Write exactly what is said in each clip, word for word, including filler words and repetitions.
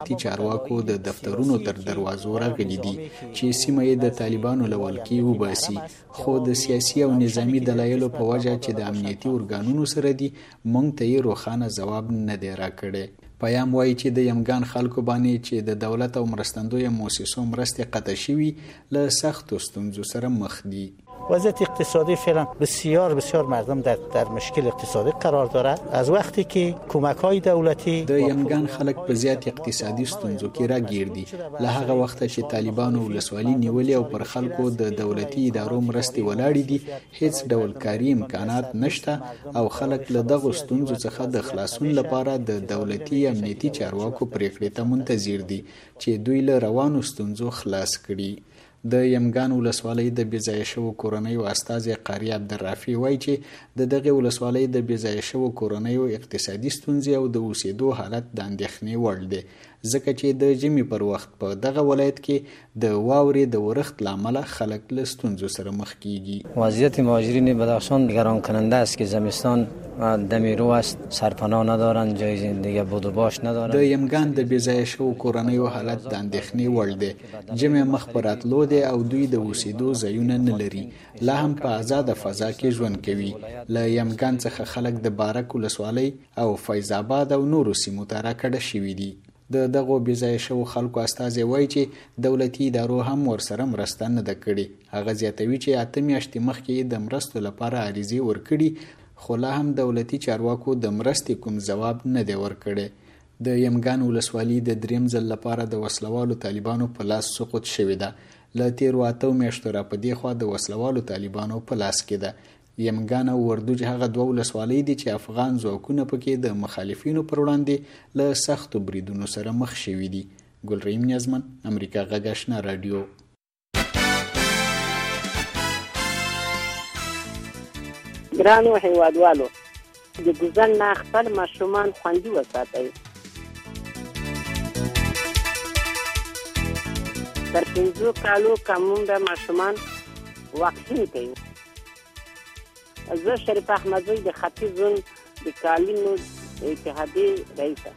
تی چارواکو د دفترونو تر دروازو راغلي دي چې سیمه یې د طالبانو له ولکې وباسي، خو د سیاسي او نظامی دلایلو په وجه چې د امنیتي ارګانونو سره دي موږ ته یې روښانه ځواب نه دی راکړی. پیام وایي چې د یمګان خلکو باندې چې د دولت او مرستندویه مؤسسو مرستې قطع شوي له سختو ستونزو سره مخ دي. وضعیت اقتصادی فعلا بسیار بسیار مردم در در مشکل اقتصادی قرار دارد. از وقتی که کمک‌های دولتی د یمګان خلک په زیات اقتصادي ستونزو کې راګیر دي له هغه وخت چې طالبانو ولسوالي نیولې او پر خلکو د دولتي ادارو مرستې ولاړې دي هیڅ ډول کاري امکانات نشته او خلک له دغو ستونزو څخه د خلاصون لپاره د دولتي امنیتي چارواکو پریکړې ته منتظر دي چې دوی له روانو ستونزو خلاص کړي. د یمګان ولسوالۍ د بېځایه شوو کورنیو استازی قاری عبدالرافع وایي چې د دغې ولسوالۍ د بېځایه شوو کورنیو اقتصادي ستونزې او د اوسېدو حالت د اندېښنې وړ دی ځکه چې د ژمي پر وخت په دغه ولایت کې د واورې د ورښت له امله خلک له ستونزو سره مخ کیږي. وضعیت مهاجرین بدخشان نگران کننده است که زمستان دمیرو است، سرپناه ندارن، جای زندگی بود و باش ندارن. د یمګان د بېځایه شوو کورنیو حالت د اندېښنې وړ دی. ژمی مخ په راتلو دی او دوی د اوسېدو ځایونه نه لري، لا هم په آزاده فضا کې ژوند کوي. له یمګان څخه خلک د بارک ولسوالۍ او فیض آباد او نورو سیمو ته راکډه شوي دي. د دغو بېځایه شوو خلکو استازی وایي چې دولتي ادارو هم ورسره مرسته نه ده کړې. هغه زیاتوي چې اته میاشتې مخکې د مرستو لپاره عریضې ورکړي خو لا هم دولتي چارواکو د مرستې کوم ځواب نه دی ورکړی. د یمګان ولسوالي د دریم ځل لپاره د وسلوالو طالبانو په لاس سقوط شوې ده. له تیرو اتو میاشتو را په دې خوا د وسلوالو طالبانو په لاس کې ده. یمګان او وردوج هغه دوه ولسوالۍ دي چې افغان ځواکونه پکې د مخالفینو پر وړاندې له سختو بریدونو سره مخ شوي دي. ګلرحیم نیازمن، امریکا غږ آشنا رادیو. ګرانو هیوادوالو، د ګوزن نه خپل ماشومان خوندي وساتئ. تر پنځو کالو کمون د ماشومان واکسین کوي. زه شریف احمدزی د ختیځ زون د کالینو اتحادیې رئیسه.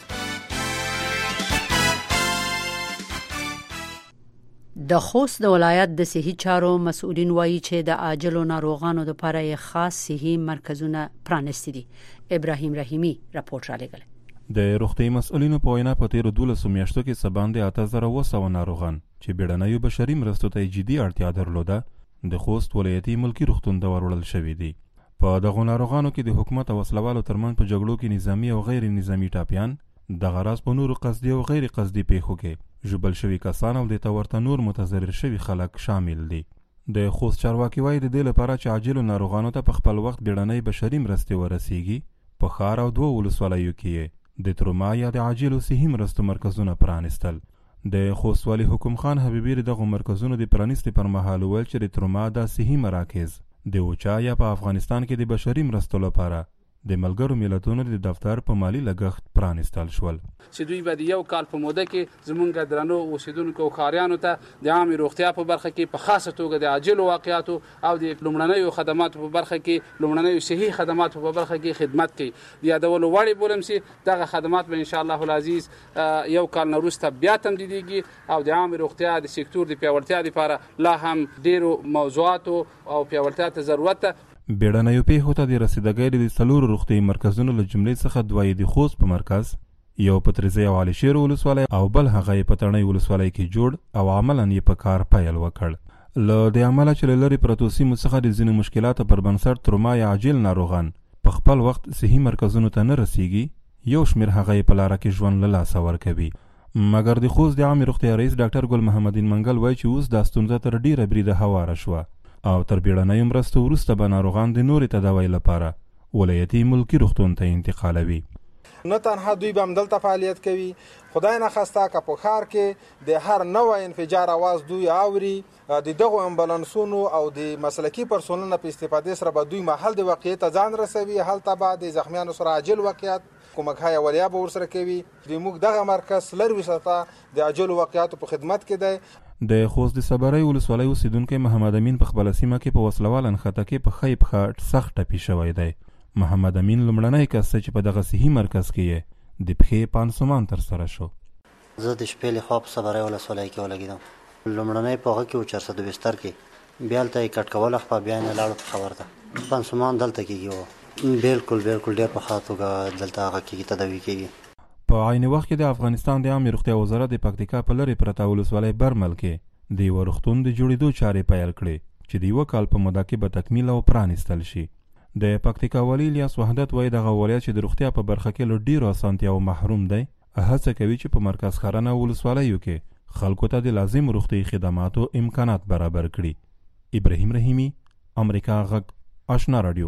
د خوست د ولایت د صحي چارو مسؤلین وایي چې د عاجلو ناروغانو لپاره خاص صحي مرکزونه پرانیستي دي. ابراهیم رحیمی راپورټ را لېږلی. د روغتي مسؤلینو په وینا په تیرو دولسو میاشتو کې څه باندې اته زره اوه سوه ناروغان چې بیړنیو بشري مرستو ته جدي اړتیا درلوده د خوست ولایتي ملکي روغتون ته وروړل شوي دي. په دغو ناروغانو کې د حکومت او وسلوالو ترمنځ په جګړو کې نظامي او غیر نظامي ټاپیان، دغه راز په نورو قصدي او غیر قصدي پیښو کې ژوبل شوي کسان او د ته ورته نور متضرر شوي خلک شامل دي. د خوست چارواکي وایي د دې لپاره چې عاجلو ناروغانو ته په خپل وخت بیړنۍ بشري مرستې ورسیږي په ښار او دوه ولسوالیو کې د تروما یا د عاجلو صحي مرستو مرکزونه پرانیستل. د خوست والي حکم خان حبیبي دغو مرکزونو د پرانیستې پر مهال وویل چې د تروما دا صحي مراکز د اوچا یا په افغانستان کې د بشري مرستو لپاره د ملګرو ملتونو د دفتر په مالی لګښت پرانیستل شول چې دوی به د یو کال په موده کې زمونږ درنو اوسیدونکو او ښاریانو ته د عامې روغتیا په برخه کې په خاصه توګه د عاجلو واقعاتو او د لومړنیو خدماتو په برخه کې لومړنیو صحي خدماتو په برخه کې خدمت کوي. د یادولو وړ بولم سي دغه خدمات به ان شاء الله العزیز یو کال نه وروسته بیا تمدیدېږي او د عامې روغتیا د سکتور د پیاوړتیا لپاره لا هم ډیرو موضوعاتو او پیاوړتیا ته ضرورت ده. بیړنیو پیښو ته د رسیدګۍ د څلورو روغتیایي مرکزونو له جملې څخه دوه یې د خوست په مرکز، یو په تریزۍ او علیشیر ولسوالۍ او بل هغه یې په تڼۍ ولسوالۍ کې جوړ او عملاً یې په کار پیل وکړ. له دې امله چې له لرې پرتو سیمو څخه د ځینو مشکلاتو پر بنسټ تروما یا عاجل ناروغان په خپل وخت صحي مرکزونو ته نه رسیږي، یو شمېر هغه یې په لاره کې ژوند له لاسه ورکوي. مګر د خوست د عامې روغتیا رئیس ډاکټر ګل محمدین منګل وایي چې اوس دا ستونزه تر ډیره بریده هواره شوه او تر بیړنیو مرستو وروسته به ناروغان د نورې تداوۍ لپاره ولایتي ملکي روغتون ته انتقالوي. نه تنها دوی به همدلته فعالیت کوي، خدای نخواسته که په ښار کې د هر نوع انفجار اواز دوی اوري، د دغو امبولانسونو او د مسلکي پرسونلونو په استفادې سره به دوی محل د واقعیت ته ځان رسوي، هلته به د زخمیانو سره عاجل واقعیت کومک‌های اولیا به ورسره کوي. د موږ دغه مرکز لروي ساته د عاجلو واقعیاتو په خدمت کې دی. د خوست د صبرۍ ولسوالۍ اوسیدونکی محمد امین په خپله سیمه کې په وسلوال انښته کې په ښۍ پښه سخت ټپي شوی دی. محمد امین لومړنی کس چې په دغه صحي مرکز کې یې د پښې پانسمان ترسره شو. زه د شپې له خوا په صبرۍ ولسوالۍ کې ولګېدم. لومړنی په هغه کې و چارصد بستر کې، بیا هلته یې کټ کول خپه، بیا یې نه لاړو پېښور ته. پنسومان دلته کېږي و. بلکل بلکل ډېر په ښه توګه دلته هغه کېږي، تداوي کېږي. په عین وخت کې د افغانستان د عامې روغتیا وزارت د پکتیکا په لرې پرته ولسوالۍ برمل کې د یوه روغتون د جوړېدو چارې پیل کړې چې د یوه کال په موده کې به تکمیل او پرانیستل شي. د پکتیکا والي الیاس وحدت وایي دغه ولایت چې د روغتیا په برخه کې له ډېرو اسانتیاوو محروم دی، هڅه کوي چې په مرکز ښارانه ولسوالیو کې خلکو ته د لازم روغتیایي خدماتو امکانات برابر کړي. ابراهیم رحیمي، امریکا غږ، آشنا رادیو.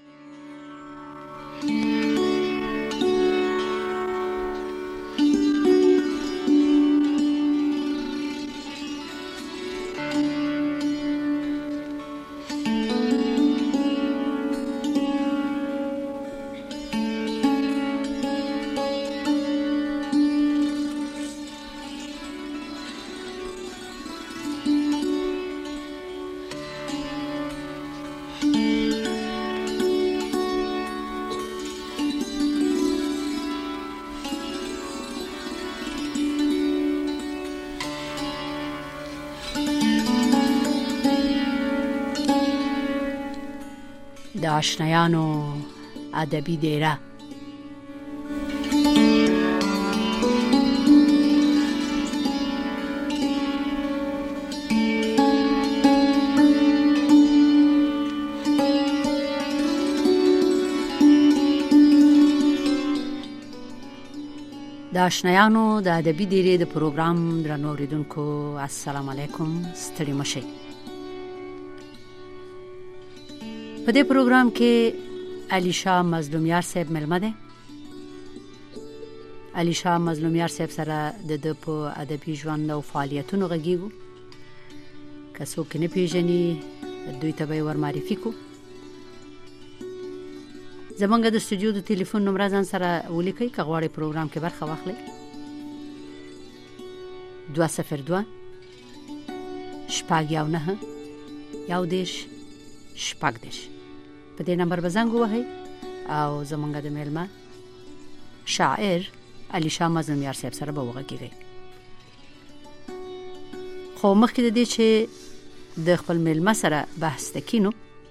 د آشنایانو ادبي دیره. د آشنایانو د ادبي دیره د پروګرام درنو اوریدونکو السلام علیکم، ستړي مشئ. په دې پروګرام کې علي شاه مظلومیار صاحب ملمه ده. علي شاه مظلومیار صاحب سره د د په ادبي ژوند او فعالیتونو غږیږو. که څوک نه پیژني دوی ته به ور معرفي کو. زمونږ د استودیو د ټلیفون نمبر ځان سره ولیکئ که غواړئ پروګرام کې برخه واخلئ. دوه صفر دوه شپږ یو نهه یو دېرش شپږ دېرش په دې نمبر به زنګ ووهئ او زمونږ د میلمه شاعر علي شاه مظلومیار صاحب سره به وغږیږئ. خو مخکې د دې چې د خپل میلمه سره بحث وکړو،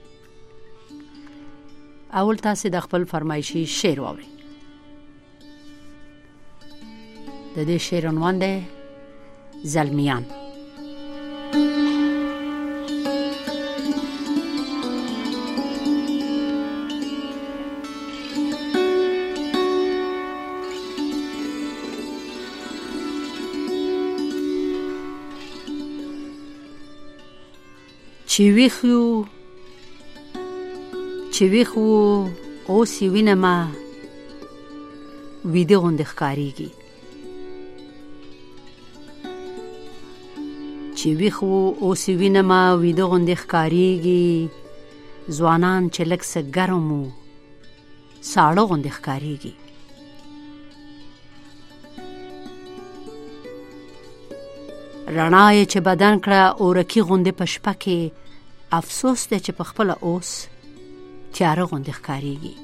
اول تاسې د خپل فرمایشي شعر واورئ. د دې شعر عنوان دی زلمیان. چې ویخو چې ویخو اوس یې وینمه ویده غوندې ښکارېږي. چې ویخو اوس یې وینمه ویده غوندې ښکارېږي. ځوانان چې لږ څه ګرم و ساړه غوندې ښکارېږي. رڼا یې چې بدن کړه اورکي غوندې په شپه کې، افسوس دی چې په خپله اوس تیاره غوندې ښکارېږي.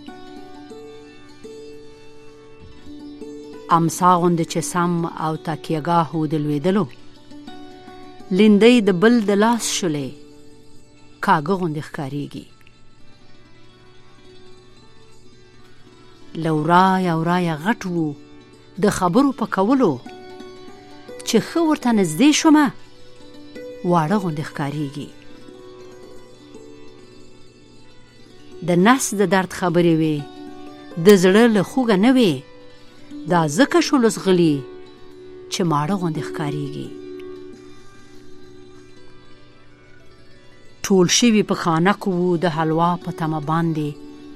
امسا غوندې چې سم او تکیهګاه و د لوېدلو، لیندۍ د بل د لاس شولې کاږه غوندې ښکارېږي. له ورایه ورایه غټ و د خبرو په کولو، چې ښه ورته نږدې شومه واړه غوندې ښکارېږي. د نس د درد خبرې وې د زړه له خوږه نه وې، دا ځکه شولو زغلي چې ماړه غوندې ښکارېږي. ټول شوي په خانک وو د حلوا په تمه باندې،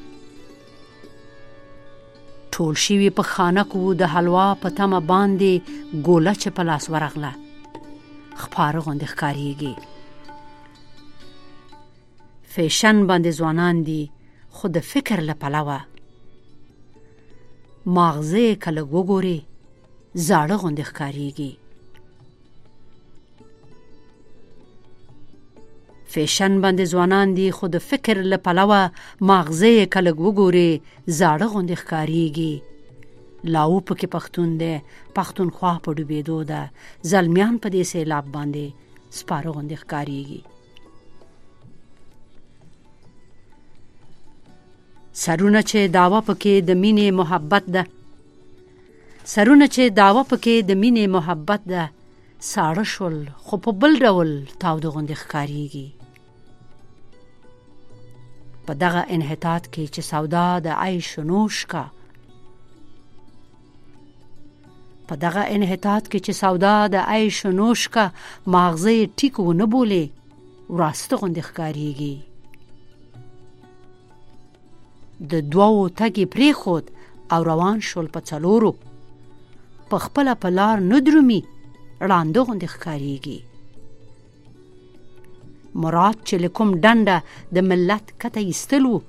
ټول شوي په خانک وو د حلوا په تمه باندې، ګوله چې په لاس ورغله خپاره غوندې ښکارېږي. فیشن باندې ځوانان دي خو د فکر له پلوه، ماغزه یې که لږ وګورې زاړه غوندې ښکارېږي. فیشن باندې ځوانان دي خو د فکر له پلوه، ماغزه یې که لږ وګورې زاړه غوندې ښکارېږي. لاو پکې پښتون دی، پښتونخوا په ډوبېدو ده، زلمیان په دې سیلاب باندې سپاره غوندې ښکارېږي. سرونه چې داوا پکې د مینې محبت ده، سرونه چې داوا پکې د مینې محبت ده، ساړه شول خو په بل ډول تاوده غوندې ښکارېږي. په دغه انحطاط کې چې سودا د عیش و نوش کا، په دغه انحطاط کې چې سودا د عیش و نوش کا، ماغزه ټیک و نه بولې وراسته غوندې ښکارېږي. د دوو تګې پرېښود او روان شول په څلورو، په خپله په لار نه درومي ړانده غوندې ښکارېږي. مراد چې له کوم ډنډه د ملت کته ایستل و،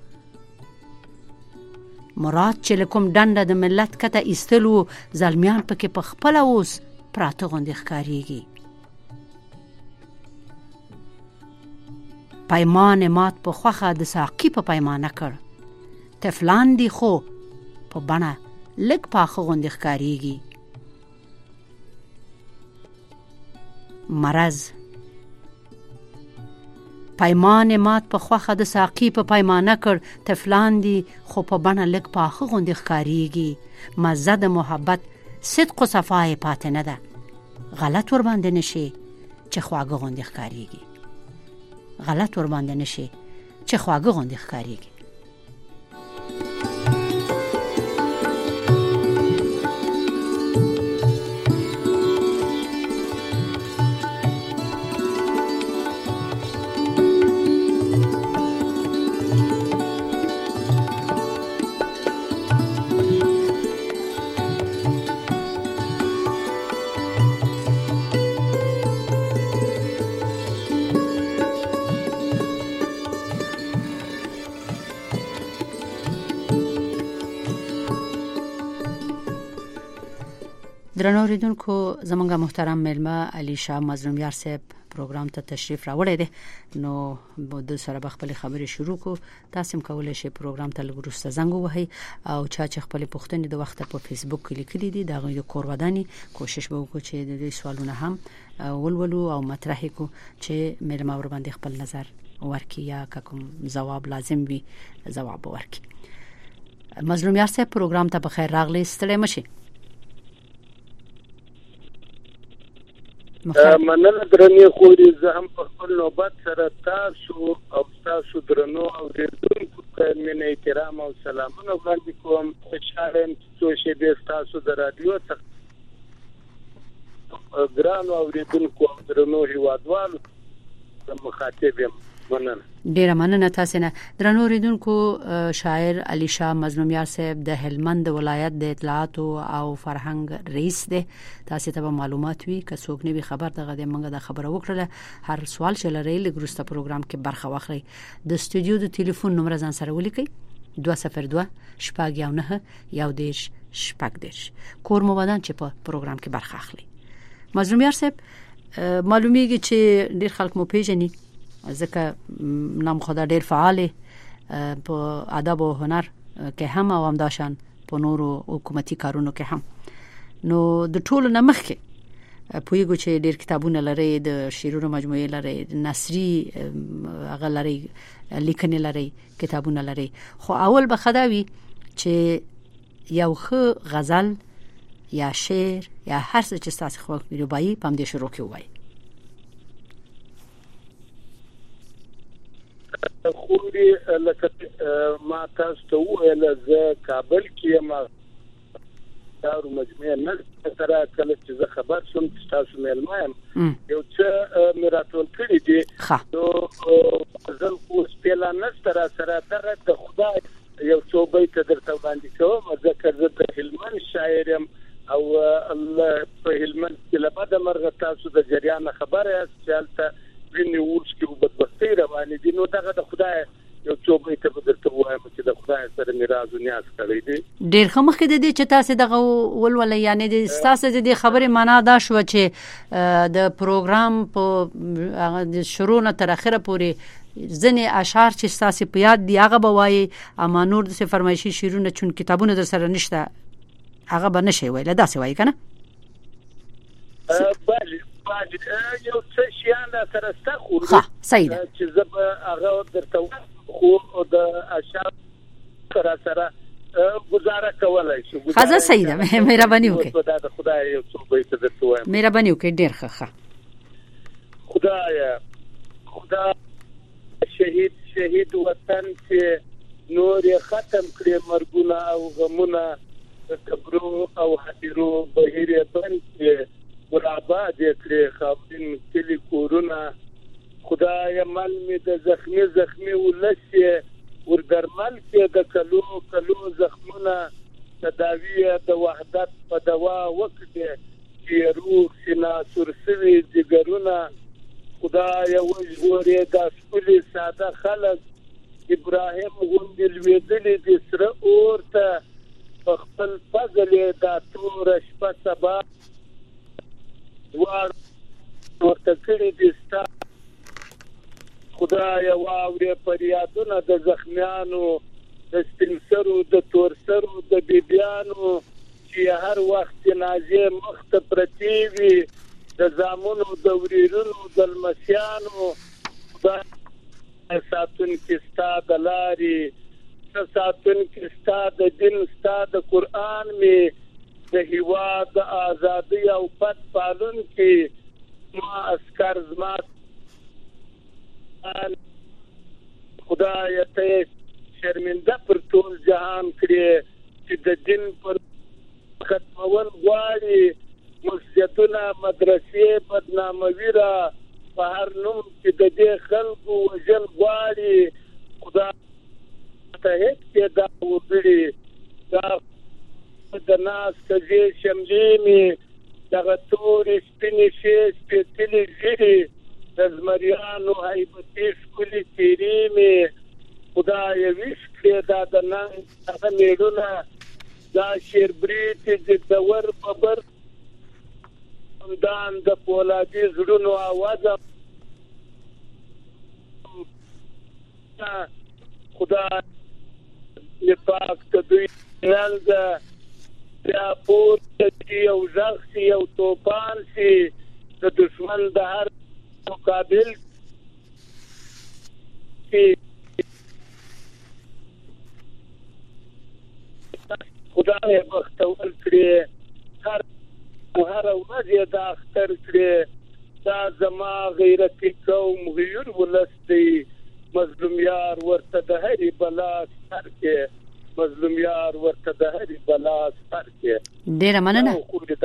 مراد چې له کوم ډنډه د ملت کته ایستل و، زلمیان پکې په خپله اوس پراته غوندې ښکارېږي. پیمان مات په خوښه د ساقي په پیمانه کړ، طفلان دي خو په بڼه لږ پاخه غوندې ښکارېږي. مرض پیمان مات په خوښه د ساقي په پیمانه کړ، طفلان دي خو په بڼه لږ پاخه غوندې ښکارېږي. مزه د محبت صدق و صفا یې پاتې نه ده، غلط ور باندې نشي چې خواږه غوندې ښکارېږي، غلط ور باندې نشي چې خواږه غوندې ښکارېږي. درنو اوریدونکو، زمونږ محترم میلمه علي شاه مظلومیار صاحب پروګرام ته تشریف راوړی دی، نو د سره به خپل خبرې شروع کو. تاسو هم کولای شئ پروګرام ته لږ وروسته زنګ ووهئ او چا چې خپل پوښتنې د وخت په فیسبوک کې لیکلي دي د هغوی د کور ودانې کوشش به وکړو چې د دې سوالونه هم ولولو او مطرح کړو چې میلمه ور باندې خپل نظر ورکړي یا کوم ځواب لازم وي ځواب ورکړي. مظلومیار صاحب پروګرام ته بخیر راغلی، ستړي مشئ. مننه درنې خوري، زه هم په خپل نوبت سره تاسو او تاسو درنو اوریدونکو ته مینه احترام او سلامونه وړاندې کوم. خوشحاله یم چې څو شېبې تاسو د رادیو څخه ګرانو اوریدونکو او درنو هیوادوالو مخاطب یم. مننه، ډیره مننه تاسو نه. درنو اوریدونکو، شاعر علي شاه مظلومیار صاحب د هلمند ولایت د اطلاعات او فرهنګ رئیس دی. تاسو ته معلومات وي که څوک نه وي خبر دغه د منګه د خبره وکړه. هر سوال چې لري لګروسته پروګرام کې برخه واخلئ. د استودیو د ټلیفون نمبر ځان سره ولیکئ: دوه صفر دوه شپږ یو نه یو دیش شپږ دیش. کور مو ودان چې په پروګرام کې برخه اخلي. مظلومیار صاحب، معلومیږي چې ډیر خلک مو پیژني ځکه نام خدا ډیر فعال په ادب او هنر کې هم او همداشان په نورو حکومتي کارونو کې هم. نو د ټولو نمخ کې پویګو چې ډیر کتابونه لري، د شعرونو مجموعه لري، نثري هغه لري، لیکنې لري، کتابونه لري. خو اول به خداوي چې یو ښه غزل یا شعر یا هر څه چې تاسو خو ویلوبای پام دې شروع کوي. خوري لکه ما تاسو ته ویل زه کابل کې ما دارو مجموعه نه سره کله چې زه خبر شوم چې تاسو مېلمه یم یو څه مې راټول کړي دي نو ځل خو سپېلا نه سره سره دغه د خدای یو څو بیت درته وړاندې کوم. ځکه زه د هلمند شاعر یم او الله په هلمند کې له بده مرغه تاسو د جریان خبره یاست چې هلته ویني ورس کې وبدبختي روانې دي. نو دغه د خدای یو څو بیت درته وایم چې د خدای سره میراث نیاز کړی دی. ډېر ښه مخکې د دې چې تاسو دغه ولولئ، یعنې د تاسو د دې خبرې معنا دا شوه چې د پروګرام په د شروع نه تر اخره پورې ځینې اشعار چې تاسو په یاد دي هغه به وایي، اما نور د فرمایشي شعرونه چون کتابونه در سره نشته هغه به نشي ویل داسې وایي کنه بله بله یو څه شیان سره ستا خو ها صحیح ده چې زه به هغه درته خو د اشعار سره سره گزاره کولای شو خزه صحیح ده مهرباني وکړئ دا خدای یو څو به ته درته وایم مهرباني وکړئ ډیر ښه خدای خدا شهید شهید وطن چې نور ختم کړي مرګونه او غمونه کبرو او حدیرو بهیر بند چې براباد کړي خاورین کلی کورونه خدای مل می د زخمی زخمی ولسی ور درمل کې د کلو کلو زخمونه تداوی د وحدت په دوا وکړي چې روح سینا سرسوي جګرونه خدای وجوري د خپل ساده خلک ابراهيم غوندل ویدلې د سره اورته خپل فضل د تور شپه سبا وار ورته کړی د ستا خدای واوري پریادونه د زخمیانو د سپینسرو د تورسرو د بیبیانو چې هر وخت نازې مخ پرتی وي د زامنو د وریرونو د المسیانو خدای ساتون کې ستا د لاري ساتون کې ستا د دین ستا د قران می د هوا د ازادي او پد پالون کې ما اسکر زما خدای ته شرمنده پر ټول جهان کړی چې د دین پر ختمول غواړي مسجدونه مدرسې بدناموي را په هر نوم چې د دې خلکو وجل غواړي خدای ته هیڅ دا وګړي دا د ناس کږي شملې می دغه تورې سپینې شي سپېڅلې ږیرې د زمریانو هیبتي ښکلې څېرې مې خدای ویش کړې دا د ننګ هغه میړونه دا شیربرې چې د ور ببر دان د پولادي زړونو आवाज خدای دې پاک ته دوی ننګ بیا پورته چې یو ځغ شي یو توپان شي د دشمن د هر مقابل کې خدای بختور کړي هر هر ورځ دا اختر کړي دا زما غیرتي قوم غیر ولستي مظلوم یار ورته د هري بلا سر کې مظلوم یار ورته د هري بلا سر کې ډیره مننه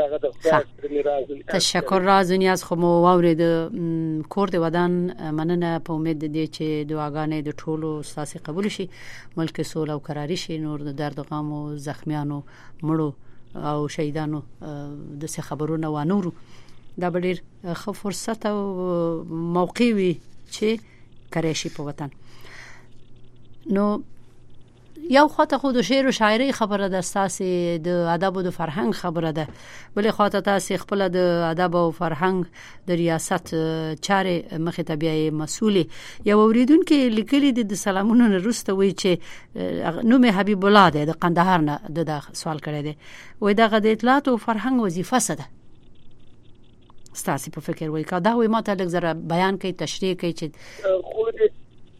تشکر رازونی از خو مو واورید کور د ودان مننه په امید دي چې دعاګانې د ټولو ساسي قبول شي ملک سول او قراری شي نور د درد غم او زخمیانو مړو او شهیدانو د څه خبرونه و نورو دا ډیر خو فرصت او موقع وي چې کړی شي په وطن نو یو خاطر خود شعر و شاعری خبره ده اساسي د ادب او د فرهنګ خبره ده بلې خاطر تاسو خپل د ادب او فرهنګ د ریاست چارې مخه طبيعي مسؤل یو اوریدونکو لیکلي د سلامونو وروسته وی چې نوم حبیب الله ده د قندهار نه د سوال کړی دی وای دغه د اطلاعات او فرهنګ وظیفه څه ده ستاسو په فکر وای کا دا وای ماته لږ زره بیان کوي تشریح کوي چې خو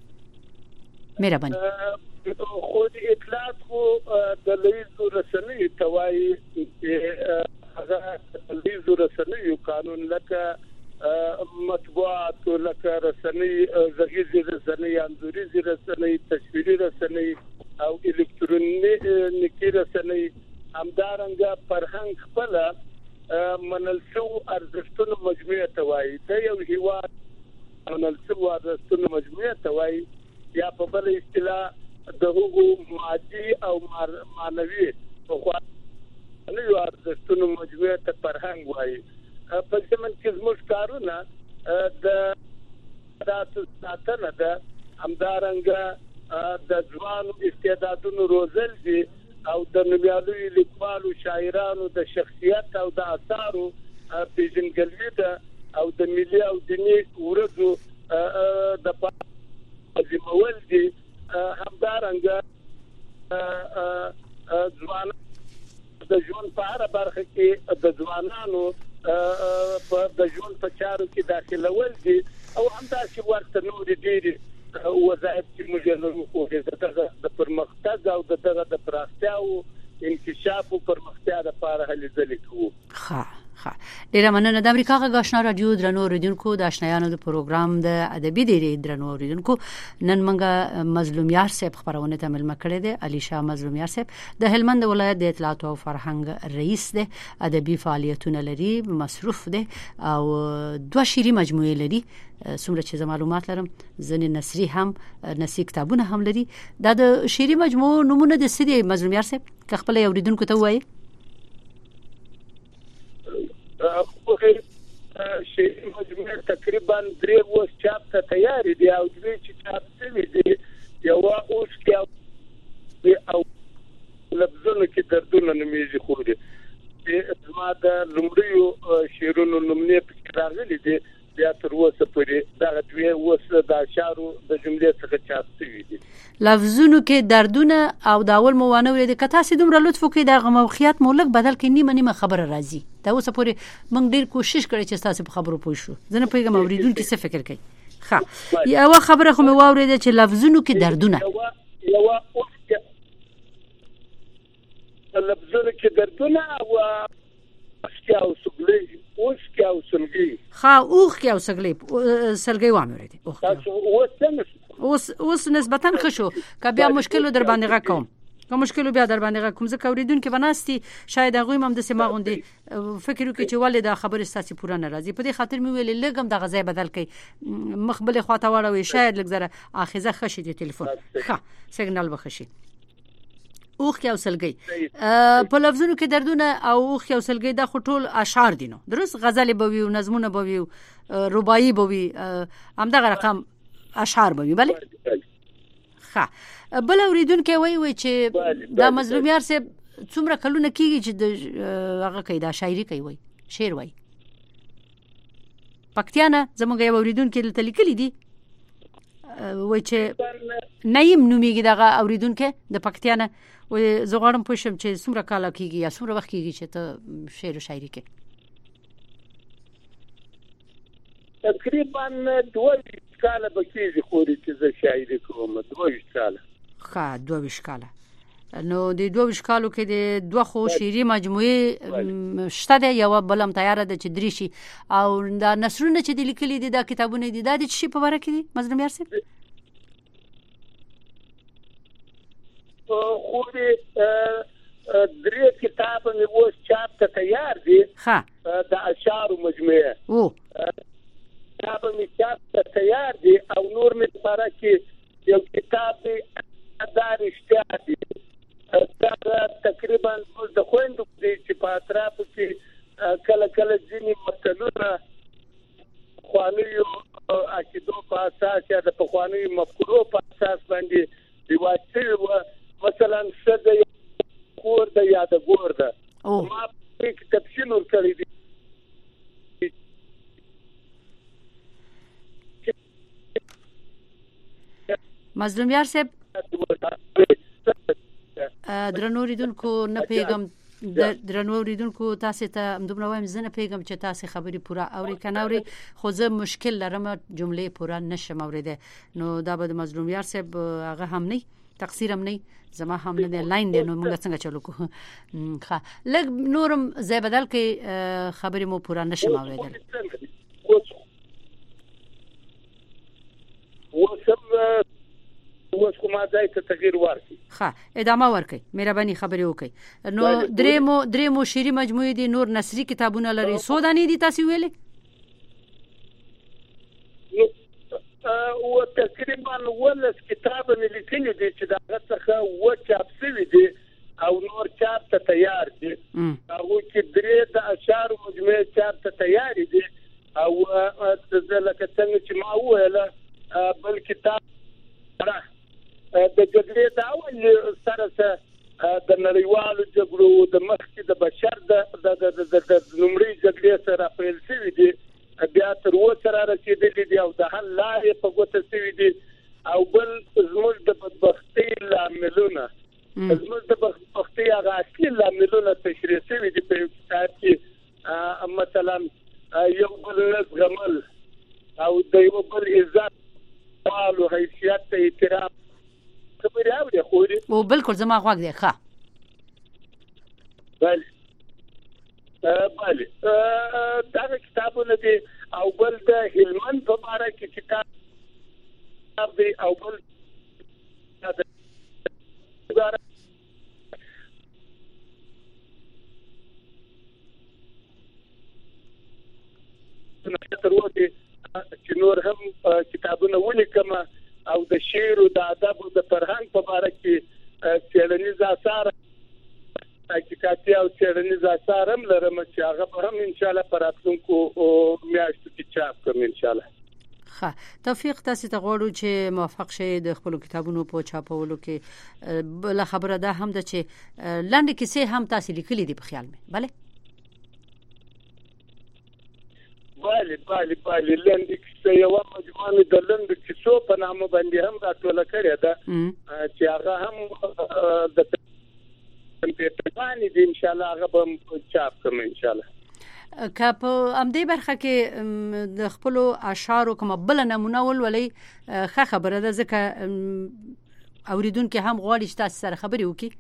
مهرباني خو د اطلاعات خو د لیزو رسنۍ توای چې هغه لیزو رسنۍ قانون لکه مطبوعات لکه رسنۍ زغیزي رسنۍ انځوري رسنۍ تصویري رسنۍ او الکترونیکي رسنۍ همدارنګه فرهنګ خپل منل شو ارزښتونو مجموعه توای د یو هیواد منل شو ارزښتونو مجموعه توای یا په بل اصطلاح د حقوق مادي او معنوي خو نه یو ارزښتونو مجموعه ته فرهنګ وایي په زمن کې زموږ کارونه د تاسو ساتنه ده همدارنګه د ځوانو استعدادونو روزل دي او د نویالو لیکوالو شاعرانو د شخصیت او د اثارو پیژندګلوي ده او د ملي او دیني ورځو د پاتې دي همدارنګه ځوان د ژوند په هر برخه کې د ځوانانو د ژوند په چارو کې داخلول دي او همداسې ورته نور ډېری وظایف چې موږ لرو خو د پرمختګ او دغه د پراختیا او انکشاف او پرمختیا لپاره هلې ځلې کوو. ښه ښه ډیره مننه. د امریکا غږ آشنا رادیو درنو اوریدونکو د آشنایانو د پروګرام د ادبي ډیری درنو اوریدونکو نن موږ مظلومیار صاحب خبرونه ته ملمه کړې ده. علي شاه مظلومیار صاحب د هلمند ولایت د اطلاعات او فرهنګ رئیس ده. ادبي فعالیتونه لري، مصروف ده او دوه شعري مجموعې لري. څومره چې معلومات لرم ځنې نثري هم نثري کتابونه هم لري. دا د شعري مجموعو نمونه د سدي مظلومیار صاحب که خپل اوریدونکو ته وایي. شعري مجموعه تقریبا درې اوس چاپ ته تیار دي او دوی چې چاپ شوي دي یو اوس کې او لفظونه کې دردونه نومیږي خو دي زما د لومړیو شعرونو نومونه پکې راغلي دي بیا تر اوسه پورې دا دوی اوس د اشعارو د جملې څخه چاپ شوي دي. لفظونو کې دردونه او د اول موانه ولې د کتا سي دومره لطف کوي د موخیات مولک بدل کې نیمه نیمه خبره راځي. دا اوسه پورې موږ ډیر کوشش کړی چې تاسو په خبرو پوه شو. زه نه پوهیږم اوریدونکو څه فکر کوي. ښه یو خبره خو مې واورېده چې لفظونو کې دردونه یو لفظونو کې دردونه او اسکیا او سګلې اوس کې او سلګي ښه اوخ کې او سګلې سلګي وامره دي. اوس اوس نسبتاً ښه شو. که بیا مشکل در باندې غا کوم که مشکل بیا در باندې غا کوم ځکه اوریدونکو بناستي شاید هغه هم د سما غوندي فکر وکړي چې ولې دا خبره ستاسو پوره نه راځي. په دې خاطر مې ویل لګم د غزا بدل کړي مخبل خواته واړوي شاید لګزره اخیزه خشي د ټلیفون ښه سیګنال بخشي. اوخ کې او سلګي په لفظونو کې دردونه او اوخ کې او سلګي دا خو ټول اشعار دي نو درست غزل به وي او نظمونه به وي رباعي به وي همدغه رقم اشعار به وي. بله ښه بل اوریدونکو وایي وي چې دا مظلومیار صاحب څومره کلونه کېږي چې د هغه کوي دا شاعري کوي وایي شعر وایي. پکتیانه زموږ یو اوریدونکو دلته لیکلي دي وایي چې نیم نومیږي دغه اوریدونکو د پکتیانه وایي زه غواړم پوه شم چې څومره کاله کېږي یا څومره وخت کېږي چې ته شعر و شاعري کوې. تقریبا دوه کاله به کېږي خو چې زه شاعري کوم دوه کاله. ښه دوه کاله. نو د دوه کالو کې د دوه خو شعري مجموعې شته ده یو بل هم تیار ده چې درې شي او دا نثرونه چې د لیکلي دي دا کتابونه دي دا د شي په باره کې دي مظلومیار صاحب. خو د درې کتاب مې اوس چاپ ته تیار دي. ښه د اشعارو مجموعه او کتاب مې چاپ ته تیار دي او نور مې لپاره کې یو کتاب دی دا رښتیا دي. دا تقریبا اوس د خويندو چې په اطرافو کې کله کله ځینې متلونه خوانیو عقیدو په اساس یا د پخوانیو مفکورو په اساس باندې روایت شوي مثلا څه د کور د یا د ګور ده ما پکې تفصیل ورکړی دی. مظلومیار صاحب درنو اوریدونکو نه پیغام درنو اوریدونکو تاسو ته دومره وایم زه نه پیغام چې تاسو خبري پوره اوري کنه اوري خو زه مشکل لرم جملې پوره نشم اوریده. نو دا به د مظلومیار صاحب هغه هم نه تقصیر هم نه زما هم نه لاین دی نو موږ څنګه چلو کو. ښه لږ نورم زه بدل کې خبري مو پوره نشم اوریدل. اوس کومه ځای ته تغییر ورکړي. ښه ادامه ورکړئ مهرباني خبرې وکړئ. نو درې مو درې مو شعري مجموعې دي نور نثري کتابونه لري څو دانې دي تاسو ویلې؟ او تقریبا ولس کتاب مې لیکلي دي چې دا څخه و چاپ شوي دي او نور چاپ ته تیار دي. هغه کې درې د اشعار مجموعې چاپ ته تیار دي او لکه څنګه چې ما وویل بل کتاب د جګړې د اول سره سره د نړیوالو جګړو د مخکې د بشر د لومړۍ جګړې سره پیل شوي دي بیا تر اوسه را رسېدلي دي او د حل لارې په ګوته شوي دي او بل زموږ د بدبختۍ لاملونه زموږ د بدبختۍ هغه اصلي لاملونه تشریح شوي دي په کتاب کې، مثلا یو بل نه زغمل او د یو بل عزت او حیثیت ته احترام خبرې اوري خو دې او بالکل زما غوږ دی ښه بله بله دا کتابونه دي او بل د هلمند په باره کې کتاب دی او بل تر اوسه چې نور هم کتابونه ولیکم او د شعر او د ادب او د فرهنګ په اړه کې څېړنیز آثار حقیقتي او څېړنیز آثار هم لرم چې هغه به هم ان شاء الله پر راتلونکو میاشتو کې چاپ کوم ان شاء الله. ښه توفیق تاسو ته غواړو چې موفق شئ د خپل کتابونو په چاپولو کې. بل خبره ده هم ده چې لاندې کیسې هم تاسو لیکلي دي په خیال مې بله بله بله بله لاندې کیسه یو مجموعه د لاندې کیسو په نامه باندې هم راټوله کړې ده چې هغه هم د کمپیوټرانې دي ان شاء الله هغه به چاپ کوم ان شاء الله. که په همدې برخه کې د خپل اشعارو کومه بل نمونه ولولئ ښه خبره ده ځکه اوریدونکو هم غواړي چې تاسو سره خبرې وکړي.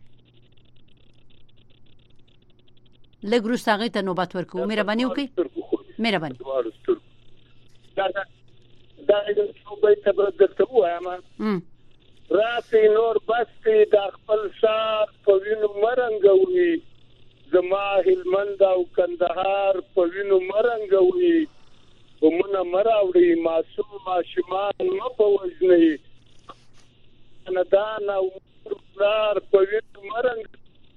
لږ وروسته هغې ته نوبت ورکوو مهرباني وکړئ مهرباني. دا دا د صوبې ته درته وایم راتې نور بستې د خپل شار په وینو مرنګوي زما هلمند او کندهار په وینو مرنګوي ومنه مراوړي معصوم ماشومان مه په وژني خاندان او پلار په وینو مرنګ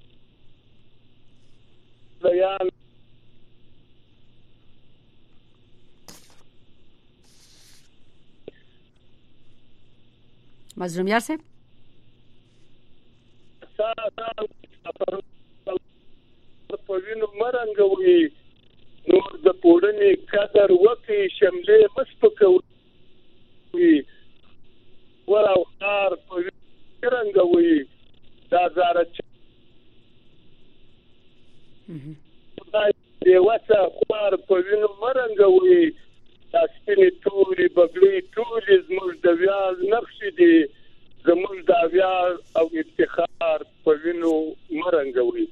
بیان مظلوم یار صاحب په وینو مرنګوي نور د پوړنې قدر وکړي شملې مسپکوي ور او خار په وینو مرنګوي دا زاره دی وسه خوار په وینو مرنګوي دا سپینې تورې بګړۍ ټولې زموږ د ویاړ نښې دي زموږ د ویاړ او افتخار په وینو مرنګوي.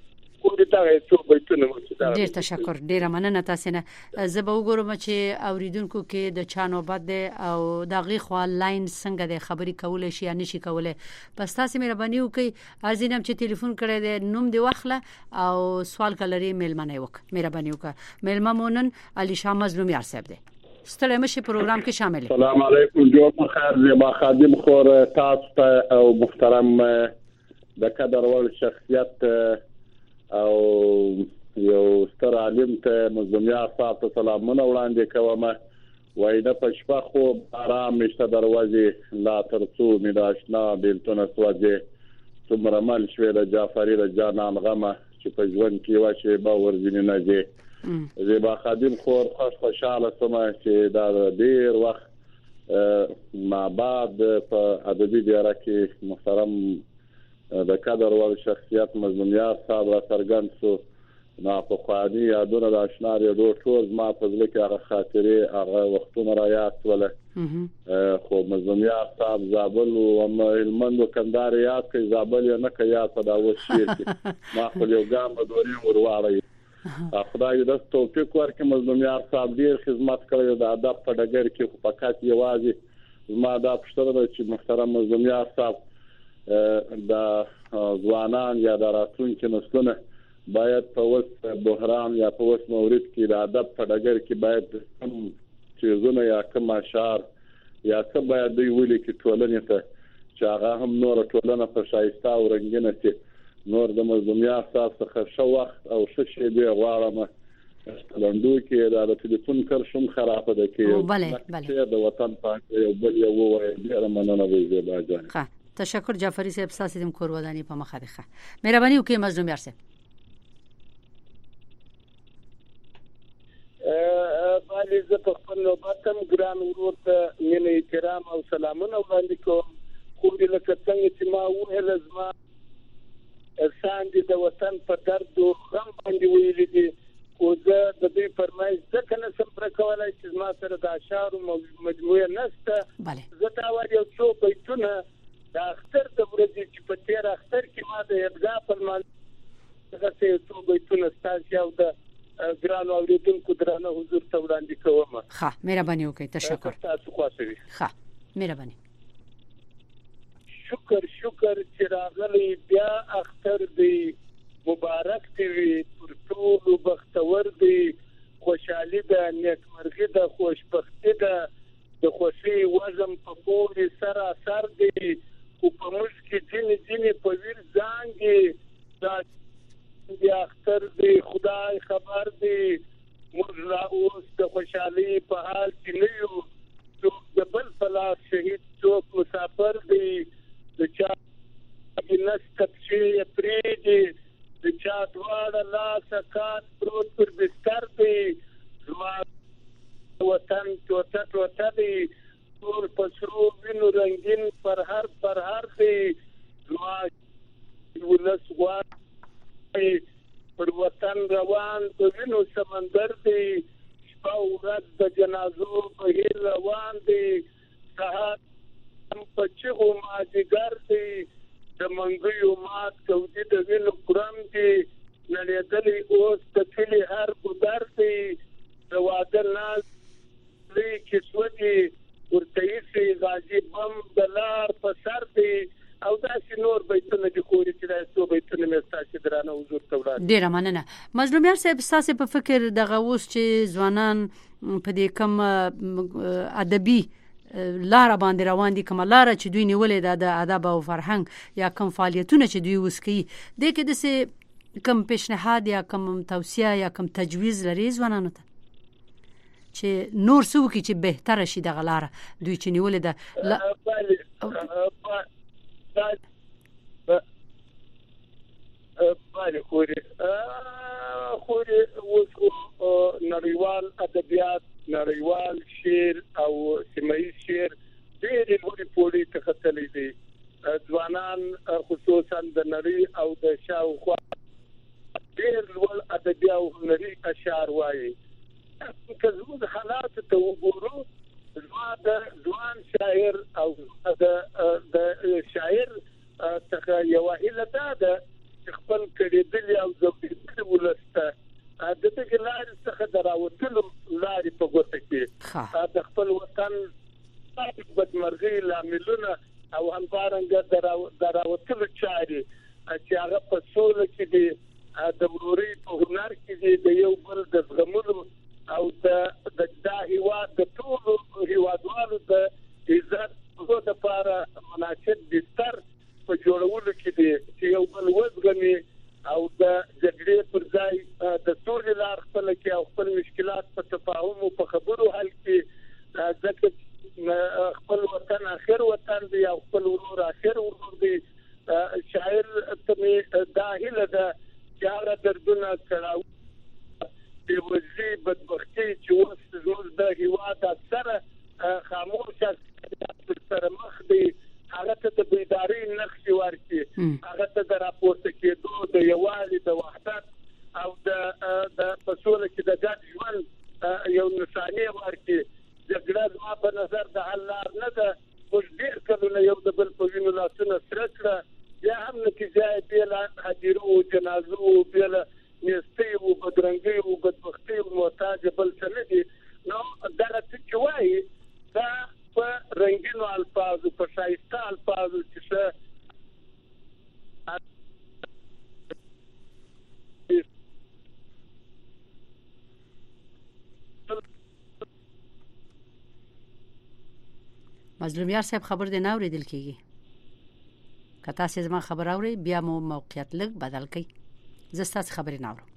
ډیر تشکر ډیره مننه تاسو نه. زه به وګورم چې اوریدونکو کې د چا نوبت دی او د غي خو لاین څنګه د خبري کولای شي یا نشي کولای. پس تاسو مهرباني وکړئ ارزینم چې ټلیفون کړی دی نوم دی واخله او سوال کلري میلمنه وک مهرباني وکړه. میلمه مونن علي شاه مظلوم یار صاحب دی ستړی مشي پروګرام کې شامل. السلام علیکم جوړ خیر زیبا خادم خور تاسو ته او محترم د قدر ول شخصیت او یو ستر عالم ته مظلومیا صاحب ته سلامونه وړاندې کوم. وای د پښپا خو آرام مشته دروازې لا ترڅو مې د آشنا بیلتون سوځي څومره مل شوې د جعفری د جانان غمه چې په ژوند کې واشه به ورځینې نه دي. زیبا خادم خور خوش خوشاله سم چې دا ډیر وخت ما بعد په ادبي دیاره کې محترم د قدر ول شخصیت مظلومیار صاحب را څرګند شو نو په خواني یادونه د آشنا ریډو ټول ما په ځل کې هغه خاطرې هغه وختونه را یاد وله خو مظلومیار صاحب زابل او هلمند او کندهار یاد کوي زابل نه کوي یاد په دا وشي ما خو یو ګام په دوري ورواړی خدای دې توفیق ورکړي. مظلومیار صاحب ډیر خدمت کړی د ادب په ډګر کې خو فقط یوازې زما دا پښتنه ده چې محترم مظلومیار صاحب د ځوانان یا د راتلونکي نسلونه باید په وس بحران یا په وس مورید کې د ادب په ډګر کې باید کوم چیزونه یا کوم اشعار یا څه باید دوی ولیکي ټولنې ته چې هغه هم نور ټولنه په ښایسته او رنګینه شي. نور د مظلومیار صاحب څخه ښه وخت او ښه شیبې غواړم. لندو کې د ټلیفون کار شوم خراب ده کې بله بله د وطن په یو بل یو وایي ډیر مننه وي زیبا جان. ښه تشکر جعفری صاحب تاسو دم کور ودانی په مخه ده. مهرباني وکړئ مظلومیار صاحب. باندې زه په خپل نوبت هم ګران ورور ته مینه احترام او سلامونه وړاندې کوم. خو دې لکه څنګه چې ما وویل زما ساندې د وطن په درد او غم باندې ویلي دي. خو زه د دوی فرمایش ځکه نه شم پوره کولی چې زما سره د اشعارو مجموعه نشته. زه دا وایم یو څو بیتونه د اختر د ورځې چې په تېر اختر کې ما د عیدګاه په لمانځه دغسې یو څو بیتونه ستاسې او د ګرانو اورېدونکو درانه حضور ته وړاندې کوم. ښه مهرباني وکړئ. تشکر. تاسو خوښوي. ښه مهرباني. شکر شکر چې راغلی بیا اختر دی، مبارک دی وي، پر ټولو بختور دی، خوشحالي ده، نیکمرغي ده، خوشبختي ده، د خوښۍ وزم په پورې سر اثر دی، خو په موږ کې ځینې ځینې په ویر زانګې دا بیا اختر دی، خدای خبر دی موږ لا اوس د خوشحالۍ په حال کې نه یو، څوک د بل په لاس شهید، څوک مسافر دی، د چا نسته پښې یې پرېږدي، د چا دواړه لاسه کات پروت پر بستر دی، زما وطن ټوټه ټوټه دی، ټول په سرو وینو رنګین پرهر پرهر دی، زما ولس غواړي پر وطن روان د وینو سمندر دی، شپه ورځ د جنازو بهیر روان دی، سهار په چغو مازدیګر دی، د منګیو مات کودي د وینو کرم دی، نړېدلی اوس د کلي هر ګودر دی، د واده ناز لوی کسوه دي، ورته ایسي غازي بم د لار په سر دی، او داسې نور بیتونه دي خوري چې دا څو بیتونه مې ستاسې درانه حضور ته وړاندې. ډېره مننه. مظلوم یار صاحب، ستاسې په فکر دغه اوس چې ځوانان په دې کوم ادبي لاره باندې روان دي، کومه لاره چې دوی نیولې ده د ادب او فرهنګ یا کوم فعالیتونه چې دوی اوس کوي، دې کې داسې کوم پیشنهاد یا کوم توصیه یا کوم تجویز لري ځوانانو ته چې نور څه وکړي چې بهتره شي دغه لاره دوی چې نیولې ده؟ بله خوري خوري اوس نړیوال ادبیات، نړیوال شعر او سیمه‌یز شعر ډېرې لوړې پوړۍ ته ختلی دي. ځوانان خصوصا د نړۍ او د شاوخوا ډېر لوړ ادبي او هنري اشعار وایي. که زموږ حالاتو ته وګورو، زما د ځوان شاعر او د شاعر څخه یوه هیله دا ده چې خپل کړېدلي او ځورېدلي ولس ته د دغې لارې څخه د راوتلو لارې په ګوته کړي، د خپل وطن بدمرغۍ لاملونه او همدارنګه د راوتلو چارې چې هغه په سوله کې دي، د ورورۍ په هنر کې دي، د یو بل د زغملو او د دا هېواد د ټولو هېوادوالو د عزت دپاره مناسب بستر په جوړولو کې دي چې یو بل وزغمي او د جګړې پر ځای د سولې لار خپله کړي او خپل مشکلات په تفاهم او په خبرو حل کړي، ځکه خپل وطن آخر وطن دی او خپل ورور آخر ورور دی. شاعر ته مې دا هیله ده چې هغه دردونه کړاو بېوزلي بدبختي چې اوس زموږ د هېواد اکثره خاموشه سره مخ دی، هغه ته د بیدارۍ نښې ورکړي، هغه ته د راپورته کېدو، د یووالي، د وحدت او د په سوله کې د ګډ ژوند یو نښانې ورکړي. جګړه زما په نظر د حل لار نه ده. موږ ډېر کلونه یو د بل په وینو لاسونه سره کړه، بیا هم نتیجه یې بې له هدیرو و جنازو و بې له نیستۍ و بدرنګۍ و بدبختۍ و محتاج بل څه نه دي. نو دغه څه چې وایي دا په رنګینو الفاظو، په ښایسته الفاظو چې څه مظلوم یار صاحب خبر دې نه اورېدل کېږي. که تاسې زما خبر اورئ بیا مو موقعیت لږ بدل کړئ. زه ستاسې خبرې نه اورم.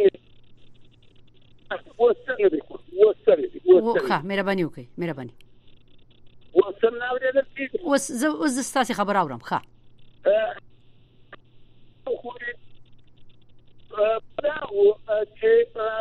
ښه مهرباني وکړئ. مهرباني. اوس زه اوس زه ستاسې خبر اورم. ښه چې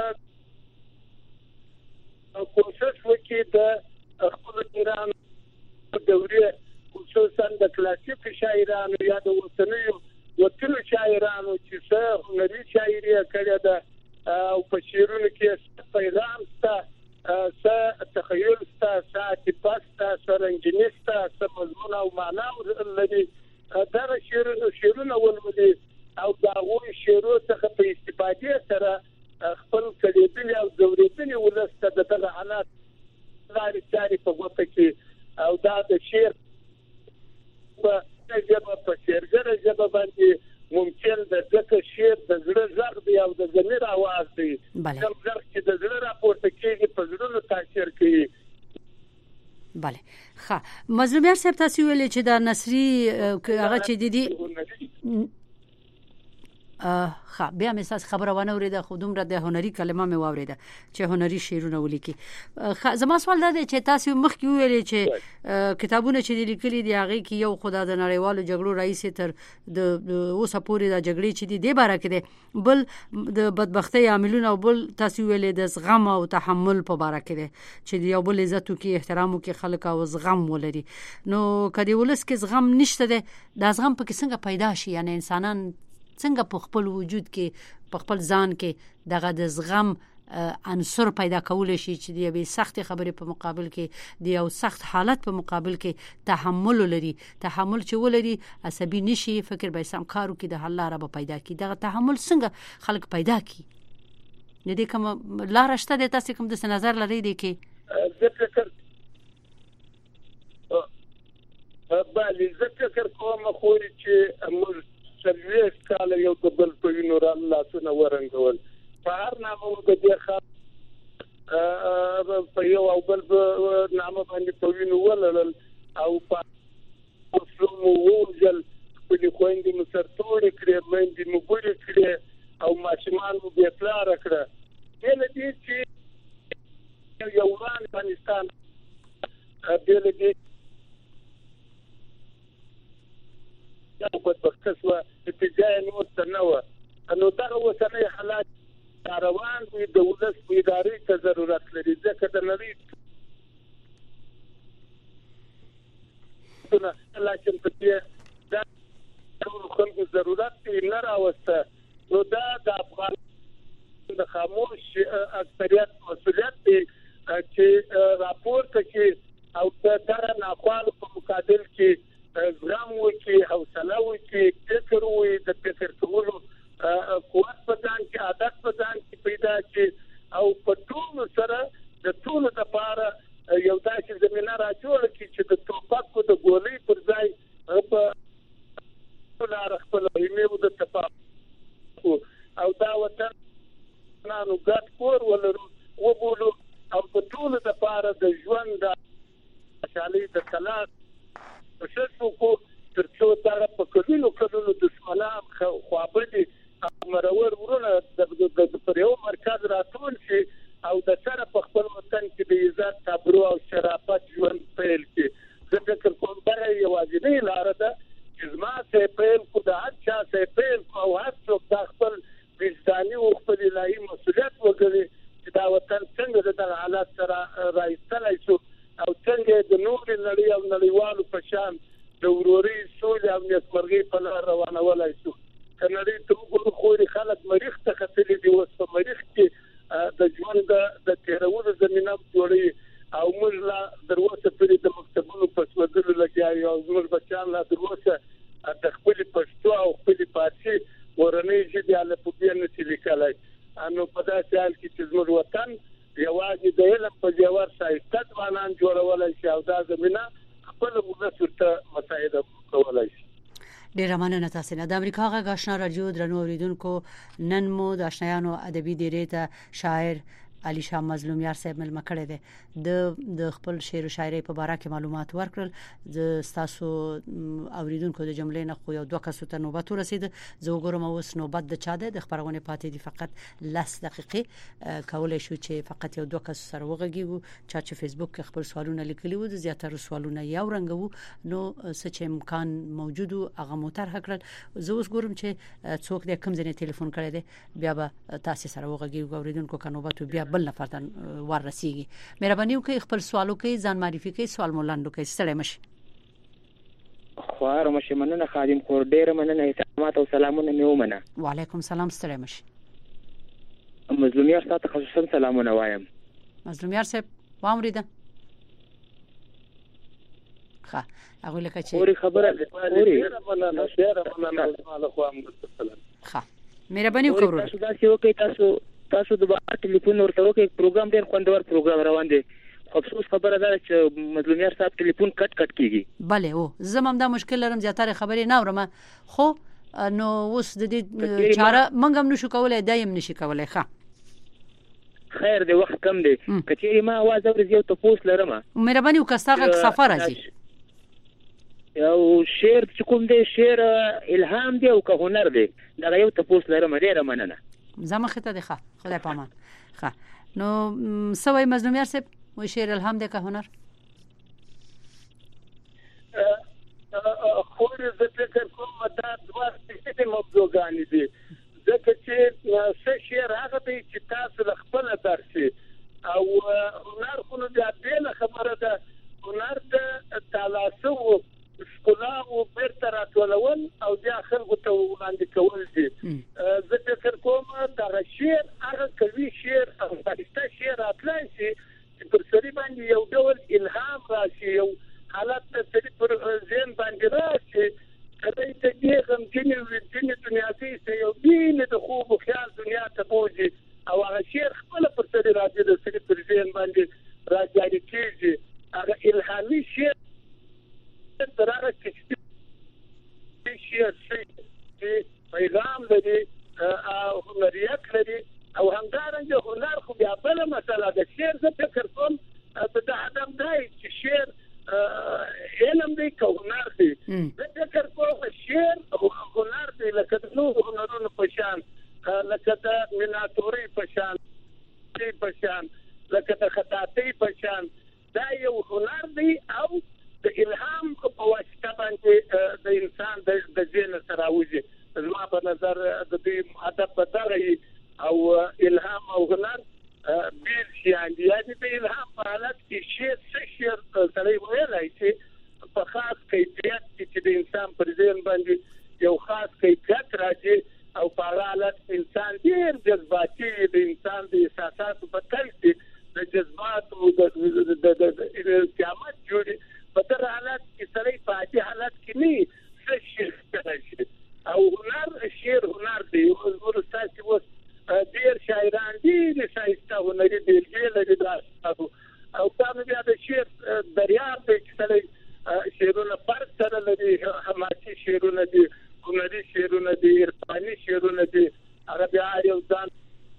کوشش وکړي د خپلو ایران دورې خصوصا د کلاسیکو شاعرانو یا د اوسنیو وتلو شاعرانو چې څه هنري شاعري کړې ده او په شعرونو کې څه پیغام شته، څه تخیل شته، څه عاطفه شته، څه رنګیني شته، څه مضمون او معنا لري. دا شعرونه شعرونه ولولي او دا غوي شعرو څخه په استفادې سره خپل کلیدل او ضرورتنی ولسته د دغه حالات لاري چاري په وخت کې او دا د شعر په ژبه په شعرګره ژبه باندې ممکن د ځکه شعر د زړه زغ دی او د ضمیر आवाज دی، کوم زغ چې د زړه راپورته کېږي په زړه تاثیر کوي. بله ښه مظلوم یار صاحب تاسو ویل چې دا نثري هغه چې د دې ښه بیا مې تاسو خبره ونه اوریده خو دومره د هنري کلمه مې واوریده چې هنري شعرونه ولیکي. زما سوال دا دی چې تاسو مخکې ویل چې کتابونه چې لیکلي دي هغه کې یو خدای د نړیوالو جګړو رئیس تر د اوسه پورې د جګړې چې دي د باره کې دي، بل د بدبختی عاملونه او بل تاسو ویل د زغم او تحمل په باره کې دي چې یو بل عزت کې احترام کې خلک او زغم ولري. نو کدی ولس کې زغم نشته ده، دا زغم په څنګه پیدا شي؟ یعنی انسانان څنګه په خپل وجود کې په خپل ځان کې دغه د زغم عنصر پیدا کول شي چې د یوې سخت خبرې په مقابل کې د یو سخت حالت په مقابل کې تحمل لري، تحمل چې ولري عصبي نشي، فکر به سم کارو کې د حل لاره به پیدا کی. دغه تحمل څنګه خلک پیدا کی؟ نه دې کوم لار شته د تاسو کوم د نظر لري دی کې ذکر بله ذکر کوم خو چې موږ سلویس کال یو د بل په وینو را لاسونه ورنګول په هر نامه د دې ښه په یو او بل نامه باندې په وینو ولل او په اوسمو وژل په خويندې مو سرتوړې کړې، باندې مو ګورې کړې او ماشومان مو بې پلاره کړه. بل دې چې یو افغانستان بل دې یا په تخصص اتجاه نو تنوع انو دا وسنه حالات روان وي د ولس په ادارې ته ضرورت لري، ځکه د نړۍ څنګه لکه په دې دا خلکو ضرورت نه راوسته. نو دا د افغان د خاموش اکثریت مسؤلیت دی چې راپورته کې او د ناخوالو په مقابل کې زغم وکړي، حوصله وکړي، فکر وکړي، د فکر کولو قوت په ځان کې، عادت په ځان کې پیدا کړي او په ټولو سره د ټولو لپاره یو داسې زمینه راجوړه کړي چې د ټوپکو د ګولۍ پر ځای په لاره خپله ایمې د تفاهم او دا وطن نو ګډ کور ولرو وبولو او په ټولو لپاره د ژوند د خوشحالۍ د طلاق پښتو کو ترڅو دا په کلونو کلونو دشمنان خوابدي مرور ورونه د پر یو مرکز راټول شي او د سره په خپل وطن کې د عزت، صبر او شرافت ژوند پیل کړي. ځکه کوم بره یوازینۍ لار ده چې زما څه پیل کو د هر چا څه پیل کو او هر څوک د خپل وجداني او خپل الهي مسؤلیت وکړي چې دا وطن څنګه د حالات سره راځي شو او څنګه د نور نړۍ او نړیوالو په شان د وروري سولې او نیکمرغۍ په لار روانولای شو. کنړۍ ته وګورو خو خلک مریخ ته ختلي دي، اوس په مریخ کې د ژوند د تیرولو زمینه جوړي او موږ لا دروازه پرې د مکتبونو په سودلو لګیایو او زموږ بچیان لا دروازه د خپل پښتو او خپل فارسي ورنۍ ژبې له پوهې نه چې لیکلای. انو په داسې حال کې چې زموږ وطن یوازې د علم په جوهر شایسته ځوانان جوړولای شي او دا زمینه خپل ولس ورته مساعده کولای شي. ډیره مننه تاسو نه. د امریکا غږ آشنا رادیو درنو اوریدونکو، نن مو د آشنایانو ادبي ډیرې ته شاعر علي شاه مظلوم یار صاحب ملما کړی دی. د د خپل شعر او شاعري په اړه کې معلومات ورکړل. د تاسو اوریدونکو د جملې نه خو یو دوه کسو ته نوبت ورسید. زه وګورم اوس نوبت د چا ده. د خبرونه پاتې دي فقط لس دقیقې کولای شو چې فقط یو دوه کسو سره وغږیږو. چا چې فیسبوک کې خپل سوالونه لیکلي وو د زیاتره سوالونه یو رنګ وو، نو څه چې امکان موجود هغه موټر هکړل. زه اوس ګورم چې څوک د کوم ځای ټلیفون کړی دی، بیا به تاسو سره وغږیږو. اوریدونکو کا نوبت بیا بل نفر ته ورسیږي. مهرباني وکړئ خپل سوالو کې ځان معرفي کړئ، سوال مولاندو کې ستړي مشي. خو هر مشه مننه خادم خور ډیره مننه ماته سلامونه مې ومنه. وعلیکم سلام، ستړی مشي. مظلومیار صاحب ته خصوصا سلامونه وایم. مظلومیار صاحب واوریده؟ ښه، هغه لکه چې اوري خبره اوري. ښه، مهرباني وکړئ. تاسو دا چې وکړئ، تاسو تاسو د بار ټلیفون ورته وکړئ. پروګرام ډېر خوندور پروګرام روان دی. خو افسوس خبره ده چې مظلومیار صاحب ټلیفون کټ کټ کیږي. بله او زم هم دا مشکل لرم، زیاتره خبرې نه اورم. خو نو اوس د دې چاره موږ هم نشو کولای، دایم نشي کولای. ښه خیر دی، وخت کم دی. کچېری ما आवाज اورځ یو تاسو لرم. مهرباني وکړه، ستاسو سفر راځي. یو شعر چې کوم دی، شعر الهام دی او که هنر دی، دا یو تاسو لرم. ډیره مننه. زمخه ته دی. ښه، خدای پامان. ښه، نو سوي مظلومیار صاحب، و شعر الهام دی که هنر؟ خو زه فکر کوم دا دوه ستې موضوعګانې دي، ځکه چې څه شعر هغه دی چې تاسو خپل درسي او هنر خو نو بیا بېله خبره ده. هنر د تالاسو ښکلا او بیرته راټولول او بیا خلکو ته وړاندې کول دي. زه فکر کوم دغه شعر هغه قوي شعر او ښایسته شعر راتلی شي چې پر سړي باندې یو ډول الهام راشي، یو حالت د سړي پر ذهن باندې راشي، کله چې دې غمجنې ویجنې دنیا کې چې یو بېلې د خوب و خیال دنیا ته بوځي او هغه شعر خپله پر سړي راځي، د سړي پر ذهن باندې راجاري کېږي. هغه الهامي شعر تر هغه کښتۍ شعر چې پیغام لري او هنریت لري او همدارنګه هنر خو بیا بله مسله ده. شعر زه فکر کوم د ادم دی چې شعر علم دی که هنر دی. زه فکر کوم شعر هنر دی لکه د نورو هنرونو په شان، لکه د میناتورۍ په شان، په شان لکه د خطاطۍ په شان. دا یو هنر دی او د الهام په واسطه باندې د انسان د ذهن سره راوځي. زما په نظر د دې ادب په دغه او الهام او هنر بیل شیان دي. یعنې د الهام په حالت کې شعر څه شعر سړی ویلی شي په خاص کیفیت کې چې د انسان پر ذهن باندې یو خاص کیفیت راځي او په هغه حالت انسان ډېر جذباتي، د انسان د احساساتو په تل کې د جذباتو د قیامت جوړي. په دغه حالت کې سړی په عادي حالت کې نه څه شعر کولی شي او هنر شعر هنر دی. ورستاسې اوس ډېر شاعران ډېرې ښایسته هنري بېلګې لري د اشعارو او دا نو بیا د شعر دریاب دی چې سړی شعرونه فرق سره لري. حماسي شعرونه دي، هنري شعرونه دي، عرفاني شعرونه دي. هغه بیا هر یو ځان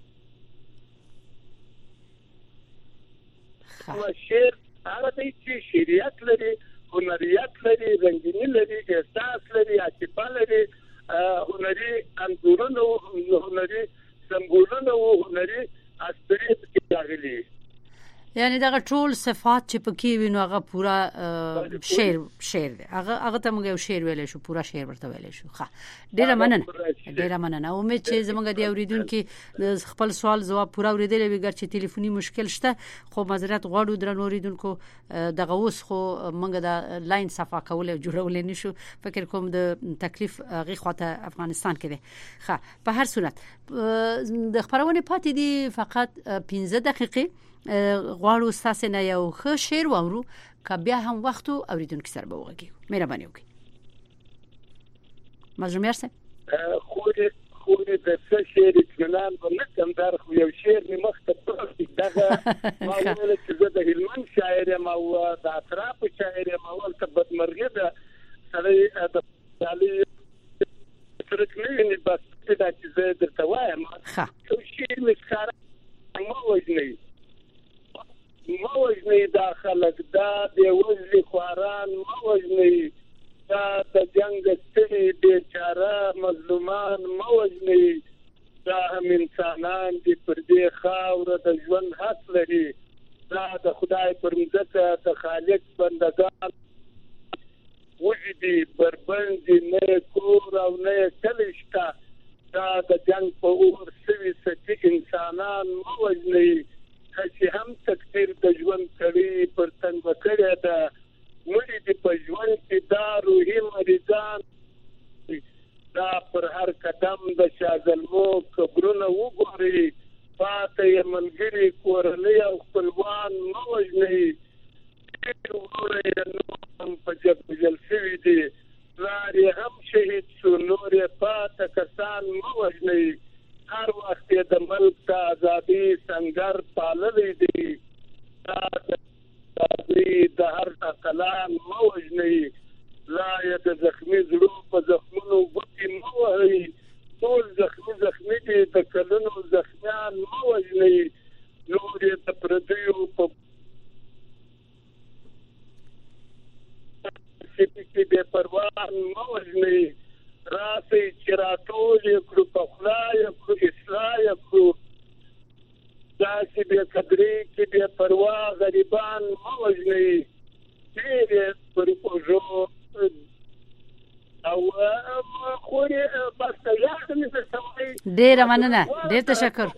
شعر هغه دی چې شعریت لري، هنریت لري، رنګیني لري، احساس لري، عاطفه لري، هنري انځورونه، هنري سمبولونه او هنري اسطورې کې راغلي. یعنی دا ټول صفات چې پکې وي نو هغه پورا شعر شعر دی. هغه هغه ته موږ یو شعر ویلی شو، پورا شعر ورته ویلی شو. ښه، ډېره مننه، ډېره مننه. امید چې زموږ د اوریدونکي خپل سوال ځواب پورا اورېدلی وي، ګر چې تلیفوني مشکل شته خو معذرت غواړو درنو اوریدونکو. دغه اوس خو موږ د لاین صفا کولی او جوړولی نشو، فکر کوم د تکلیف هغې خواته افغانستان کې دی. ښه، په هر صورت د خپرونې پاتې دي فقط پنځه دقیقې. غواړو ستاسو نه یو ښه شعر واورو که بیا هم وخت اوریدونکو سره به وغږیږو. مهرباني وکړئ. مظلومیار صاحب، خو خو د څه شعر اطمینان به نه کوم، دا خو یو شعر مې مخته پروت دغه ما ویل چې زه د هلمند شاعر یم او د اطرافو شاعر یم او هلته بدمرغي ده سړی د خیالي سرک نه ویني. بس دا چې زه درته وایم یو شعر مې ښکاره مه وژنئ مه وژنئ دا خلک، دا بېوزلي خواران مه وژنئ، دا د جنګ ستړي بېچاره مظلومان مه وژنئ، دا هم انسانان دي پر دې خاوره د ژوند حق لري، دا د خدای پر مځکه د خالق بندګان وږي دي، بربند دي، نه کور او نه کلی شته، دا د جنګ په اور سوي سټي انسانان مه وژنئ، چې هم تقدیر د ژوند کړي پر تنګ کړی ده، مړي دي په ژوند کې دا روحي مریضان د دا پر هر قدم د چا زلمو قبرونه وګوري پاتې یې ملګري کورنۍ او خپلوان مه وژنئ ډېر وروڼه یې نور هم په جګوجل شوي دي پلار یې هم شهید شو نور یې پاته کسان مه وژنئ هر وخت یې د ملک د ازادي سنګر پاللی دی دا د ازادي د هر ټکلان مه وژنئ لا یې د زخمي زړو په زخمونو ګوتې مه وهئ ټول زخمي زخمي دي د کلونو زخمیان مه وژنئ نور یې د پردیو په کې بې پروان مه وژنئ راسئ چې راټول یې کړو په خوله یې کړو اصلاح یې کړو داسې بې قدرۍ کې بې پروا غریبان مه وژنئ ډېر یې پر اوږو او خورې بس یاد مې درته وایي ډېره مننه ډېر تشکر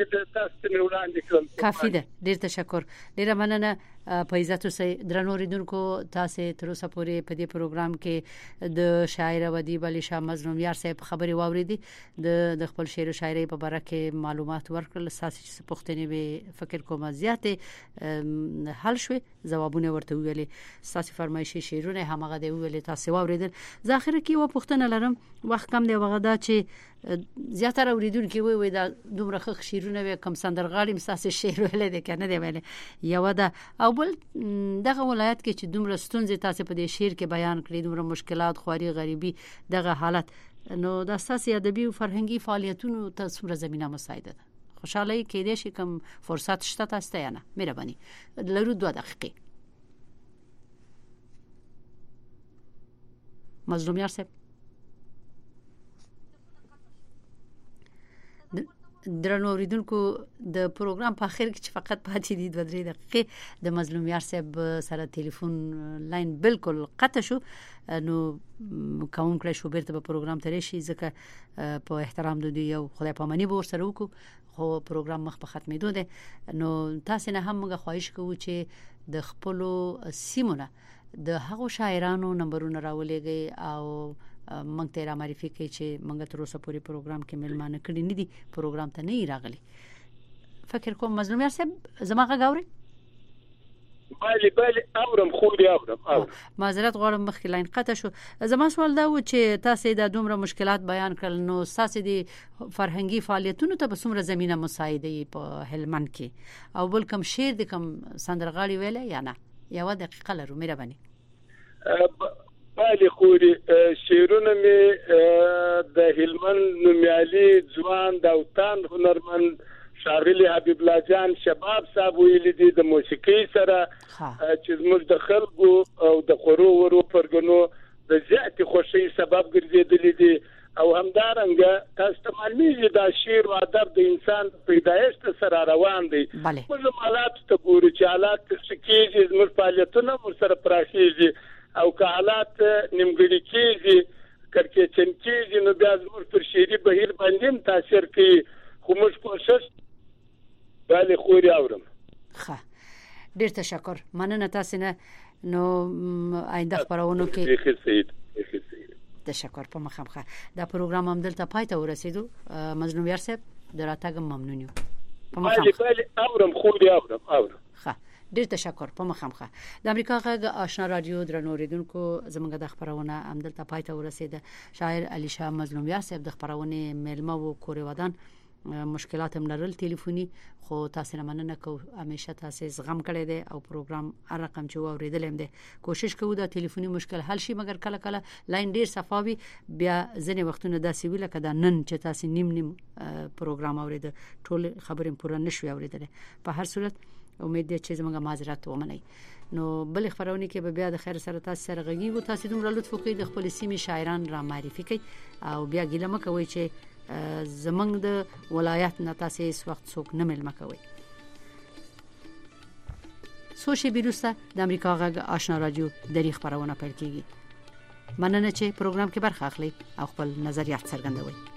کافي ده ډېر تشکر ډېره مننه په عزت اوسئ درنو اوریدونکو تاسې تر اوسه پورې په دې پروګرام کې د شاعر او ادیب علي شاه مظلوم یار صاحب خبرې واورېدې د د خپل شعر او شاعرۍ په باره کې معلومات ورکړل ستاسې چې پوښتنې به فکر کوم زیاتې حل شوې ځوابونه ورته وویلې ستاسې فرمایشي شعرونه همغه دی وویلې تاسې واورېدل زه اخر کې یوه پوښتنه لرم وخت کم دی هغه دا چې زیاتره اوریدونکي وایي وایي دا دومره ښه شعرونه وي کم سندرغاړي هم ستاسې شعر ویلی دی که نه دی ویلی یوه ده او بل دغه ولایت کې چې دومره ستونزې تاسې په دې شعر کې بیان کړي دومره مشکلات خواري غریبي دغه حالت نو دا ستاسې ادبي او فرهنګي فعالیتونو ته څومره زمینه مساعده ده خوشحالۍ کیدای شي کوم فرصت شته تاسو ته یا نه مهرباني لرو دوه دقیقې مظلوم یار صاحب درنو اوریدونکو د پروګرام په اخر کې چې فقط پاتې دي دوه درې دقیقې د مظلوم یار صاحب سره ټلیفون لاین بالکل قطع شو نو کوم کړی شو بیرته په پروګرام ته راشي ځکه په احترام د دوی یو خدای پاماني به ورسره وکړو خو پروګرام مخ په ختمېدو دی نو تاسې نه هم موږ خواهش کوو چې د خپلو سیمو نه د هغو شاعرانو نمبرونه راولېږئ او موږ ته را معرفي کوي چې موږ تر اوسه پورې پروګرام کې مېلمانه کړي نه دي پروګرام ته نه یې راغلي فکر کوم مظلوم یار صاحب زما غږ اورئ بله بله اورم خو دې اورم اورم معذرت غواړم مخکې لاین قطع شو زما سوال دا و چې تاسې دا دومره مشکلات بیان کړل نو ستاسې د فرهنګي فعالیتونو ته به څومره زمینه مساعده یې په هلمند کې او بل کوم شعر د کوم سندرغاړي ویلی یا نه یوه دقیقه لرو مهرباني بله خوري شعرونه مې د هلمند نومیالي ځوان د اوتان هنرمند ښاغلي حبیب الله جان شباب صاحب ویلي دي د موسیقۍ سره چې زموږ د خلکو او د خورو ورو پرګنو د زیاتې خوښۍ سبب ګرځېدلي دي او همدارنګه تاسو ته معلومیږي دا شعر او ادب د انسان پیدایښت سره روان دی موږ حالات ته ګورو چې حالات څه کېږي زموږ فعالیتونه ورسره پراخېږي او که حالات نیمګړي کېږي کړکېچن کېږي نو بیا زموږ پر شعري بهیر باندې هم تاثیر کوي خو موږ کوشش بله خوري اورم ښه ډېر تشکر مننه تاسې نه نو آینده خپرونو کې تشکر په مخه مخه دا پروګرام هم دلته پای ته ورسېدو مظلوم یار صاحب د راتګ ممنون یو په مخه بله بله اورم خوري اورم اورم ښه ډېر تشکر په مخه مخه د امریکا غږ آشنا رادیو درنو اوریدونکو زموږ د خپرونه هم دلته پای ته ورسېده شاعر علي شاه مظلوم یار صاحب د خپرونې میلمه و کورې ودان مشکلات هم لرل ټلیفوني خو تاسو نه مننه کوو همیشه تاسو زغم کړی دی او پروګرام هر رقم چې واورېدل هم دی کوشش کوو دا ټلیفوني مشکل حل شي مګر کله کله لاین ډیر صفاوي بیا ځینې وختونه داسې وي لکه دا نن چې تاسو نیم نیم پروګرام اورېده ټول خبرې پوره نشوي اورېدل په هر صورت امید دی چې زموږ معذرت ومنئ نو بل خبرونه کې به بیا د خیر سره تاسو سره غږیږو تاسو دومره لطف وکړئ د خپل سیمې شاعران را معرفي کړئ او بیا ګیله مه کوئ چې زمنګ د ولایت نه تاسو هیڅ وخت څوک نه ملمه کوي سوشي بیروسته د امریکا غږ آشنا رادیو د خبرونه پیل کیږي مننه چې پروګرام کې برخه اخلي او خپل نظریات څرګندوي